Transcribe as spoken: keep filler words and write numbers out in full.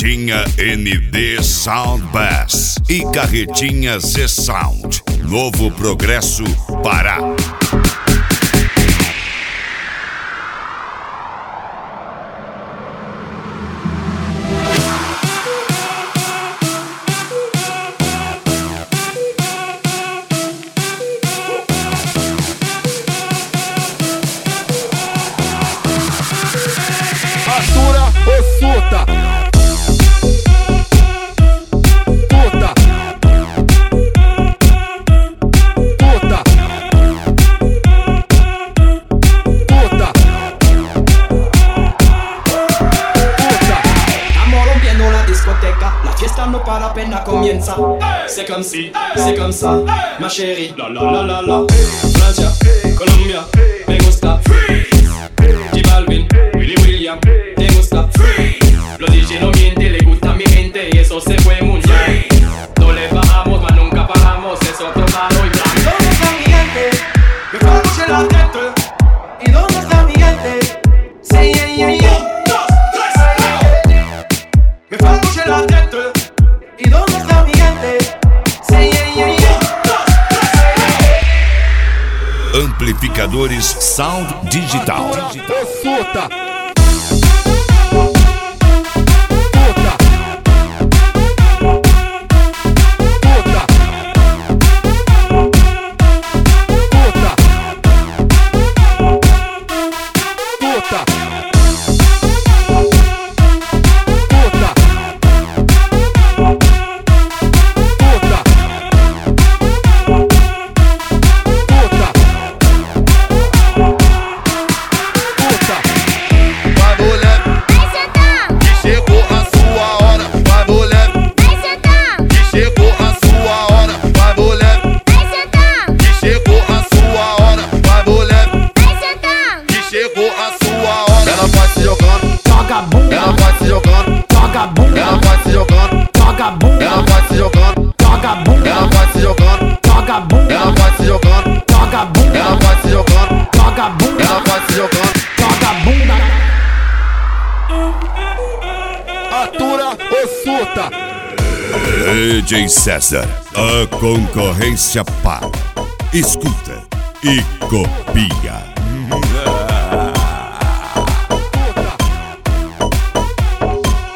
Carretinha N D Sound Bass e Carretinha Z Sound. Novo Progresso, Pará. Atura ou surta? Puta. Puta. Puta. Puta. Estamos rompiendo la discoteca, la fiesta no para, apenas comienza. C'est comme si, c'est comme ça, ma chérie. La la la la la. Francia, Colombia, me gusta. Freeze. J Balvin, Willy William, te gusta. Freeze. Los D J no mienten, le gusta mi gente y eso se fue muy bien. No le bajamos, mas nunca paramos, es otro palo y blanco. ¿Dónde está mi gente? Que fue la tête. ¿Y dónde está mi gente? Sí, yeah, yeah, yeah. Que fue la tête. ¿Y dónde está mi gente? Sí, yeah, yeah, yeah. Amplificadores Sound Digital. Ou surta? Atura ou surta? D J César, a concorrência para. Escuta e copia.